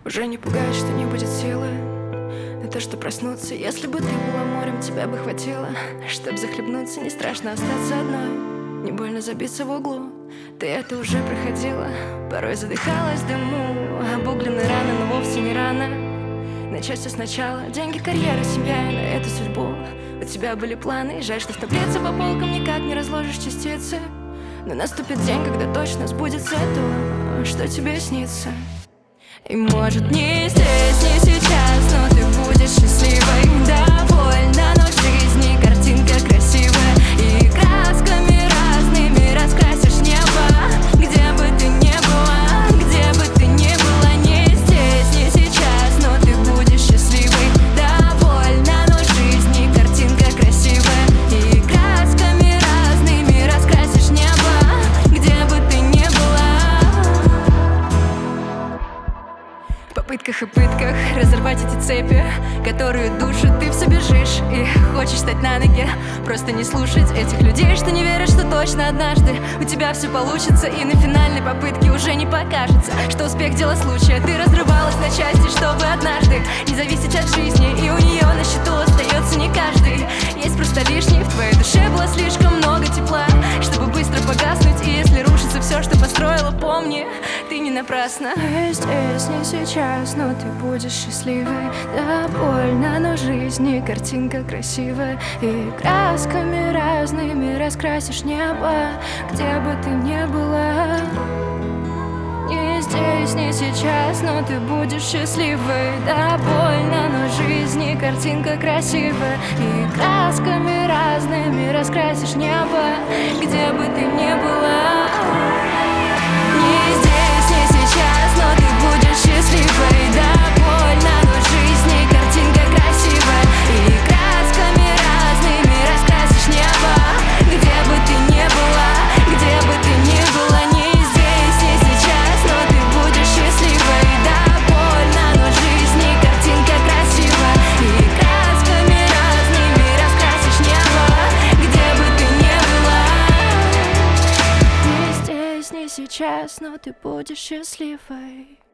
Уже не пугает, что не будет силы на то, что проснуться. Если бы ты была морем, тебя бы хватило, чтоб захлебнуться. Не страшно остаться одной, не больно забиться в углу. Ты это уже проходила, порой задыхалась в дыму. Обугленные раны, но вовсе не рано начать все сначала. Деньги, карьера, семья, на эту судьбу у тебя были планы. И жаль, что в таблице по полкам никак не разложишь частицы. Но наступит день, когда точно сбудется то, что тебе снится. И может не здесь, не сейчас, но ты будешь счастливой. Довольна, но в жизни картинка красивая. И красками разными раскрасишь небо. Где бы ты ни была, где бы ты ни была. Не здесь, не сейчас, но ты будешь счастливой. Довольна, но в жизни картинка красивая. И красками разными раскрасишь небо. Где бы ты ни была. В попытках и пытках разорвать эти цепи, которые душат, ты все бежишь и хочешь встать на ноги. Просто не слушать этих людей, что не верят, что точно однажды у тебя все получится. И на финальной попытке уже не покажется, что успех дело случая. Ты разрывалась на части, чтобы однажды не зависеть от жизни. И у нее на счету остается не каждый. Есть просто лишний, в твоей душе было слишком много тепла, чтобы быстро погаснуть. И если рушится все, что построила, помни, ты не напрасно. Не здесь, не сейчас, но ты будешь счастливой. Да, больно, но в жизни картинка красивая. И красками разными раскрасишь небо. Где бы ты ни была. Не здесь, не сейчас, но ты будешь счастливой. Да, больно, но в жизни картинка красивая. И красками разными раскрасишь небо. Где бы ты ни была. Не здесь, не сейчас, но ты будешь счастливой. Да, больно, но в жизни картинка красивая. И красками разными раскрасишь небо. Где бы ты ни была, где бы ты ни была. Не здесь, не сейчас, но ты будешь счастливой. Да, больно, но в жизни картинка красивая. И красками разными раскрасишь небо. Где бы ты ни была. Не здесь, не сейчас, но ты будешь счастливой.